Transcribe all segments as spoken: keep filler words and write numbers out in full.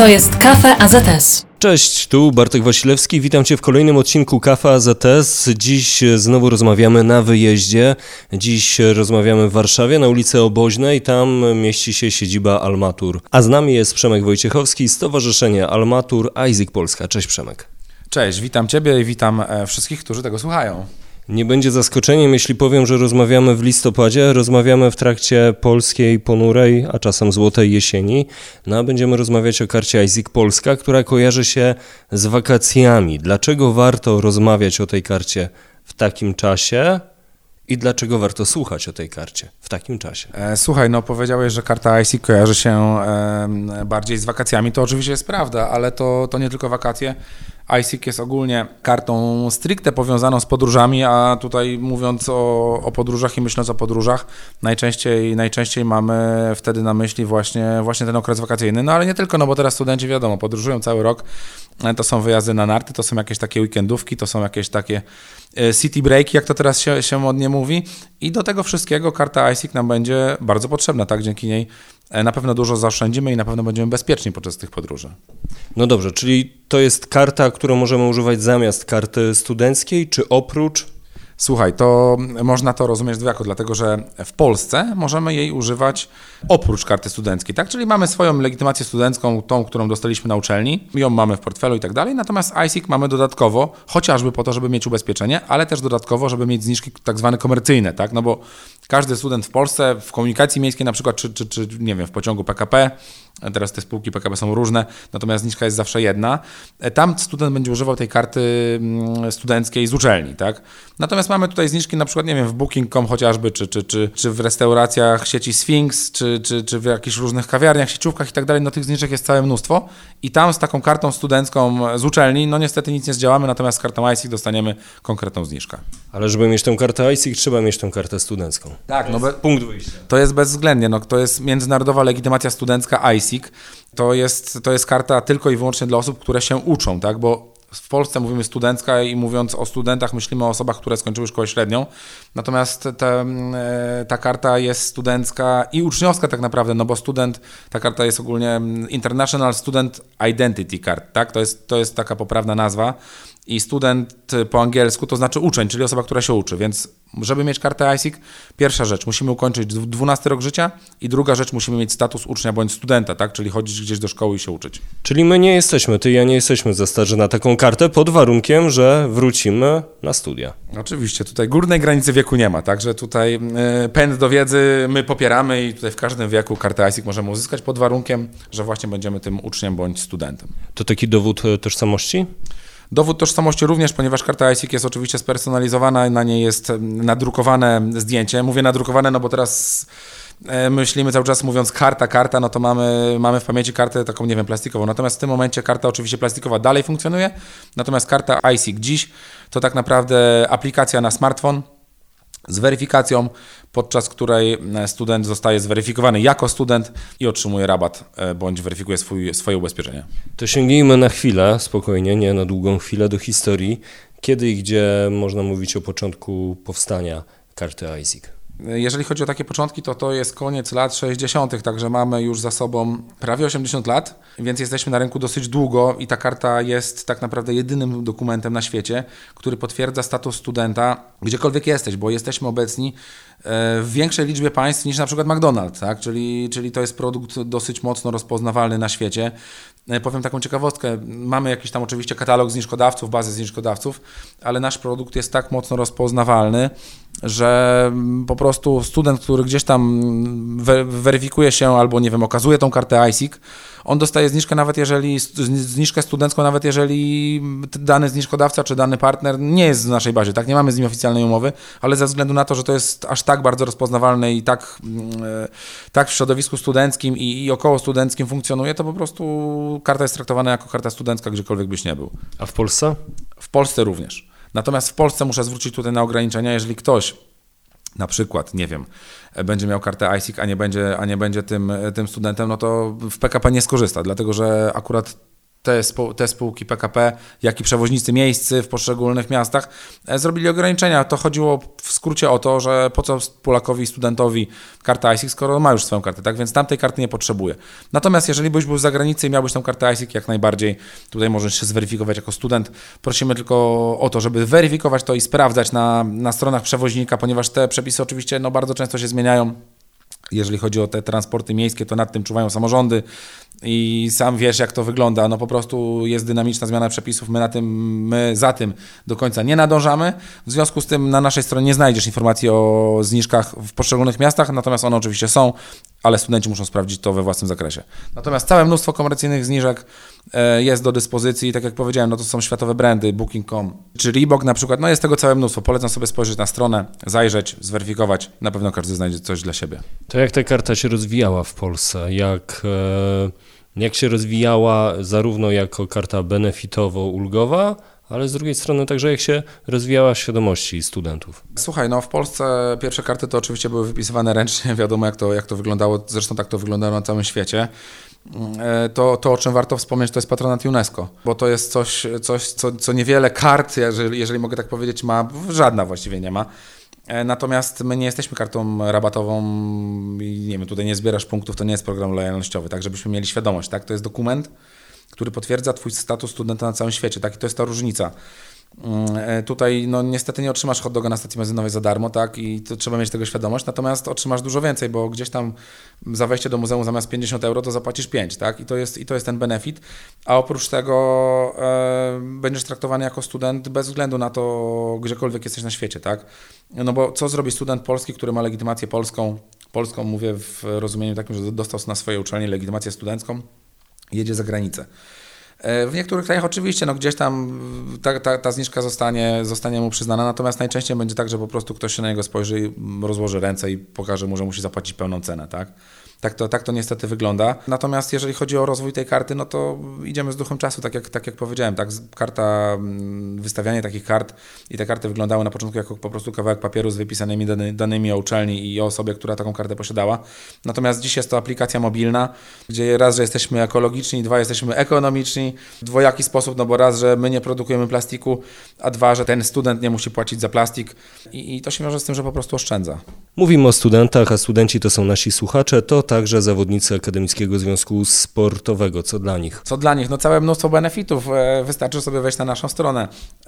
To jest Kafe A Z S. Cześć, tu Bartek Wasilewski, witam Cię w kolejnym odcinku Kafe A Z S. Dziś znowu rozmawiamy na wyjeździe. Dziś rozmawiamy w Warszawie na ulicy Oboźnej, tam mieści się siedziba Almatur. A z nami jest Przemek Wojciechowski, Stowarzyszenie Almatur AIESEC Polska. Cześć Przemek. Cześć, witam Ciebie i witam wszystkich, którzy tego słuchają. Nie będzie zaskoczeniem, jeśli powiem, że rozmawiamy w listopadzie, rozmawiamy w trakcie polskiej, ponurej, a czasem złotej jesieni. No a będziemy rozmawiać o karcie AIESEC Polska, która kojarzy się z wakacjami. Dlaczego warto rozmawiać o tej karcie w takim czasie i dlaczego warto słuchać o tej karcie w takim czasie? E, słuchaj, no powiedziałeś, że karta AIESEC kojarzy się e, bardziej z wakacjami. To oczywiście jest prawda, ale to, to nie tylko wakacje. AIESEC jest ogólnie kartą stricte powiązaną z podróżami, a tutaj mówiąc o, o podróżach i myśląc o podróżach, najczęściej, najczęściej mamy wtedy na myśli właśnie, właśnie ten okres wakacyjny. No ale nie tylko, no bo teraz studenci wiadomo, podróżują cały rok, to są wyjazdy na narty, to są jakieś takie weekendówki, to są jakieś takie city breaki, jak to teraz się, się modnie mówi i do tego wszystkiego karta AIESEC nam będzie bardzo potrzebna, tak? Dzięki niej na pewno dużo zaoszczędzimy i na pewno będziemy bezpieczni podczas tych podróży. No dobrze, czyli to jest karta, którą możemy używać zamiast karty studenckiej, czy oprócz? Słuchaj, to można to rozumieć dwojako, dlatego że w Polsce możemy jej używać oprócz karty studenckiej, tak? Czyli mamy swoją legitymację studencką, tą, którą dostaliśmy na uczelni, ją mamy w portfelu i tak dalej, natomiast AIESEC mamy dodatkowo, chociażby po to, żeby mieć ubezpieczenie, ale też dodatkowo, żeby mieć zniżki tak zwane komercyjne, tak? No bo każdy student w Polsce w komunikacji miejskiej na przykład, czy, czy, czy nie wiem, w pociągu P K P, teraz te spółki P K P są różne, natomiast zniżka jest zawsze jedna, tam student będzie używał tej karty studenckiej z uczelni, tak? Natomiast mamy tutaj zniżki na przykład, nie wiem, w booking kropka com chociażby, czy, czy, czy, czy w restauracjach sieci Sphinx, czy, czy, czy w jakichś różnych kawiarniach, sieciówkach i tak dalej, no tych zniżek jest całe mnóstwo i tam z taką kartą studencką z uczelni, no niestety nic nie zdziałamy, natomiast z kartą AIESEC dostaniemy konkretną zniżkę. Ale żeby mieć tę kartę AIESEC, trzeba mieć tę kartę studencką. Tak, no be, punkt wyjścia. To jest bezwzględnie, no to jest międzynarodowa legitymacja studencka AIESEC, to jest, to jest karta tylko i wyłącznie dla osób, które się uczą, tak, bo w Polsce mówimy studencka i mówiąc o studentach myślimy o osobach, które skończyły szkołę średnią, natomiast te, ta karta jest studencka i uczniowska tak naprawdę, no bo student, ta karta jest ogólnie International Student Identity Card, tak? To jest, to jest taka poprawna nazwa i student po angielsku to znaczy uczeń, czyli osoba, która się uczy, więc żeby mieć kartę AIESEC, pierwsza rzecz, musimy ukończyć dwunasty rok życia i druga rzecz, musimy mieć status ucznia bądź studenta, tak? Czyli chodzić gdzieś do szkoły i się uczyć. Czyli my nie jesteśmy, ty i ja nie jesteśmy za starzy na taką kartę pod warunkiem, że wrócimy na studia. Oczywiście, tutaj górnej granicy wieku nie ma, także tutaj y, pęd do wiedzy my popieramy i tutaj w każdym wieku kartę AIESEC możemy uzyskać pod warunkiem, że właśnie będziemy tym uczniem bądź studentem. To taki dowód tożsamości? Dowód tożsamości również, ponieważ karta AIESEC jest oczywiście spersonalizowana, na niej jest nadrukowane zdjęcie. Mówię nadrukowane, no bo teraz myślimy cały czas mówiąc karta, karta, no to mamy, mamy w pamięci kartę taką, nie wiem, plastikową. Natomiast w tym momencie karta oczywiście plastikowa dalej funkcjonuje, natomiast karta AIESEC dziś to tak naprawdę aplikacja na smartfon z weryfikacją, podczas której student zostaje zweryfikowany jako student i otrzymuje rabat bądź weryfikuje swój, swoje ubezpieczenie. To sięgnijmy na chwilę, spokojnie, nie na długą chwilę do historii. Kiedy i gdzie można mówić o początku powstania karty AIESEC? Jeżeli chodzi o takie początki, to to jest koniec lat sześćdziesiątych, także mamy już za sobą prawie osiemdziesiąt lat, więc jesteśmy na rynku dosyć długo i ta karta jest tak naprawdę jedynym dokumentem na świecie, który potwierdza status studenta gdziekolwiek jesteś, bo jesteśmy obecni w większej liczbie państw niż na przykład McDonald's, tak? czyli, czyli to jest produkt dosyć mocno rozpoznawalny na świecie. Powiem taką ciekawostkę, mamy jakiś tam oczywiście katalog zniżkodawców, bazę zniżkodawców, ale nasz produkt jest tak mocno rozpoznawalny, że po prostu student, który gdzieś tam weryfikuje się albo nie wiem, okazuje tą kartę AIESEC, on dostaje zniżkę nawet jeżeli, zniżkę studencką nawet jeżeli dany zniżkodawca czy dany partner nie jest w naszej bazie, tak, nie mamy z nim oficjalnej umowy, ale ze względu na to, że to jest aż tak bardzo rozpoznawalne i tak, tak w środowisku studenckim i, i około studenckim funkcjonuje, to po prostu karta jest traktowana jako karta studencka, gdziekolwiek byś nie był. A w Polsce? W Polsce również. Natomiast w Polsce muszę zwrócić tutaj na ograniczenia, jeżeli ktoś na przykład, nie wiem, będzie miał kartę AIESEC, a nie będzie, a nie będzie tym, tym studentem, no to w P K P nie skorzysta, dlatego że akurat te, spół, te spółki P K P, jak i przewoźnicy miejscy w poszczególnych miastach zrobili ograniczenia. To chodziło w skrócie o to, że po co Polakowi, studentowi karta I S I C, skoro ma już swoją kartę, tak? Więc tamtej karty nie potrzebuje. Natomiast jeżeli byś był z zagranicy i miałbyś tą kartę I S I C, jak najbardziej tutaj możesz się zweryfikować jako student. Prosimy tylko o to, żeby weryfikować to i sprawdzać na, na stronach przewoźnika, ponieważ te przepisy oczywiście no, bardzo często się zmieniają. Jeżeli chodzi o te transporty miejskie, to nad tym czuwają samorządy i sam wiesz, jak to wygląda. No po prostu jest dynamiczna zmiana przepisów, my, na tym, my za tym do końca nie nadążamy. W związku z tym na naszej stronie nie znajdziesz informacji o zniżkach w poszczególnych miastach, natomiast one oczywiście są, ale studenci muszą sprawdzić to we własnym zakresie. Natomiast całe mnóstwo komercyjnych zniżek jest do dyspozycji, tak jak powiedziałem, no to są światowe brandy, booking kropka com czy Reebok na przykład, no jest tego całe mnóstwo. Polecam sobie spojrzeć na stronę, zajrzeć, zweryfikować, na pewno każdy znajdzie coś dla siebie. To jak ta karta się rozwijała w Polsce? Jak, jak się rozwijała zarówno jako karta benefitowo-ulgowa, ale z drugiej strony także jak się rozwijała świadomości studentów? Słuchaj, no w Polsce pierwsze karty to oczywiście były wypisywane ręcznie, wiadomo jak to, jak to wyglądało, zresztą tak to wyglądało na całym świecie. To, to, o czym warto wspomnieć, to jest patronat UNESCO, bo to jest coś, coś co, co niewiele kart, jeżeli, jeżeli mogę tak powiedzieć, ma, żadna właściwie nie ma. Natomiast my nie jesteśmy kartą rabatową i nie wiem, tutaj nie zbierasz punktów, to nie jest program lojalnościowy, tak żebyśmy mieli świadomość, tak? To jest dokument, który potwierdza twój status studenta na całym świecie, tak? I to jest ta różnica. Tutaj no niestety nie otrzymasz hot doga na stacji benzynowej za darmo, tak? I to trzeba mieć tego świadomość, natomiast otrzymasz dużo więcej, bo gdzieś tam za wejście do muzeum zamiast pięćdziesiąt euro to zapłacisz pięć, tak? I to jest, i to jest ten benefit, a oprócz tego e, będziesz traktowany jako student bez względu na to, gdziekolwiek jesteś na świecie, tak? No bo co zrobi student polski, który ma legitymację polską, polską mówię w rozumieniu takim, że dostał na swojej uczelni legitymację studencką, jedzie za granicę. W niektórych krajach oczywiście, no gdzieś tam ta, ta, ta zniżka zostanie, zostanie mu przyznana, natomiast najczęściej będzie tak, że po prostu ktoś się na niego spojrzy, rozłoży ręce i pokaże mu, że musi zapłacić pełną cenę, tak? Tak to, tak to niestety wygląda. Natomiast jeżeli chodzi o rozwój tej karty, no to idziemy z duchem czasu, tak jak, tak jak powiedziałem, tak? Karta, wystawianie takich kart i te karty wyglądały na początku jako po prostu kawałek papieru z wypisanymi dany, danymi o uczelni i o osobie, która taką kartę posiadała. Natomiast dziś jest to aplikacja mobilna, gdzie raz, że jesteśmy ekologiczni, dwa, jesteśmy ekonomiczni w dwojaki sposób, no bo raz, że my nie produkujemy plastiku, a dwa, że ten student nie musi płacić za plastik i, i to się wiąże z tym, że po prostu oszczędza. Mówimy o studentach, a studenci to są nasi słuchacze, to także zawodnicy Akademickiego Związku Sportowego. Co dla nich? Co dla nich? No całe mnóstwo benefitów. Wystarczy sobie wejść na naszą stronę.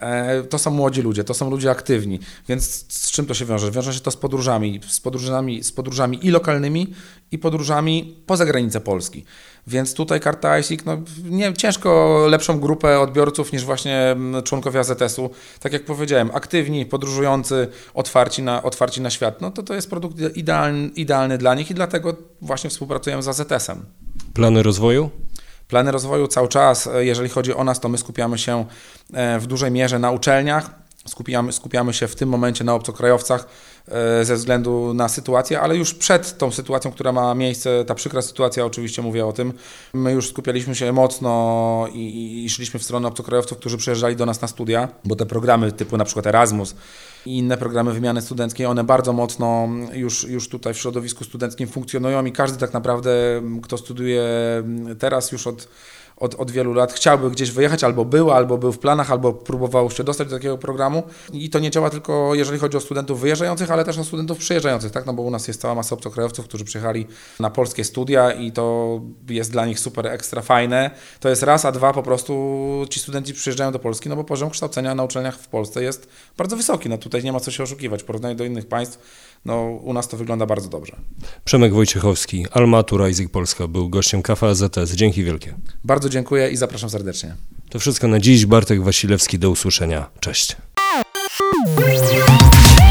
To są młodzi ludzie, to są ludzie aktywni, więc z czym to się wiąże? Wiąże się to z podróżami, z podróżami, z podróżami i lokalnymi, i podróżami poza granicę Polski. Więc tutaj karta I S I C, no nie, ciężko lepszą grupę odbiorców niż właśnie członkowie A Z S-u. Tak jak powiedziałem, aktywni, podróżujący, otwarci na, otwarci na świat. No to to jest produkt idealny, idealny dla nich i dlatego właśnie współpracujemy z A Z S-em. Plany rozwoju? Plany rozwoju cały czas. Jeżeli chodzi o nas, to my skupiamy się w dużej mierze na uczelniach. Skupiamy, skupiamy się w tym momencie na obcokrajowcach ze względu na sytuację, ale już przed tą sytuacją, która ma miejsce, ta przykra sytuacja, oczywiście mówię o tym, my już skupialiśmy się mocno i, i szliśmy w stronę obcokrajowców, którzy przyjeżdżali do nas na studia, bo te programy typu na przykład Erasmus i inne programy wymiany studenckiej, one bardzo mocno już, już tutaj w środowisku studenckim funkcjonują i każdy tak naprawdę, kto studiuje teraz już od Od, od wielu lat chciałby gdzieś wyjechać, albo był, albo był w planach, albo próbował się dostać do takiego programu. I to nie działa tylko jeżeli chodzi o studentów wyjeżdżających, ale też o studentów przyjeżdżających, tak? No bo u nas jest cała masa obcokrajowców, którzy przyjechali na polskie studia i to jest dla nich super ekstra fajne. To jest raz, a dwa po prostu ci studenci przyjeżdżają do Polski, no bo poziom kształcenia na uczelniach w Polsce jest bardzo wysoki. No tutaj nie ma co się oszukiwać. W porównaniu do innych państw, no u nas to wygląda bardzo dobrze. Przemek Wojciechowski, Almatura I S I C Polska, był gościem K F A Z S. Dzięki wielkie. Bardzo dziękuję i zapraszam serdecznie. To wszystko na dziś. Bartek Wasilewski, do usłyszenia. Cześć.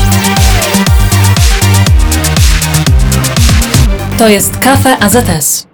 To jest Kafe A Z S.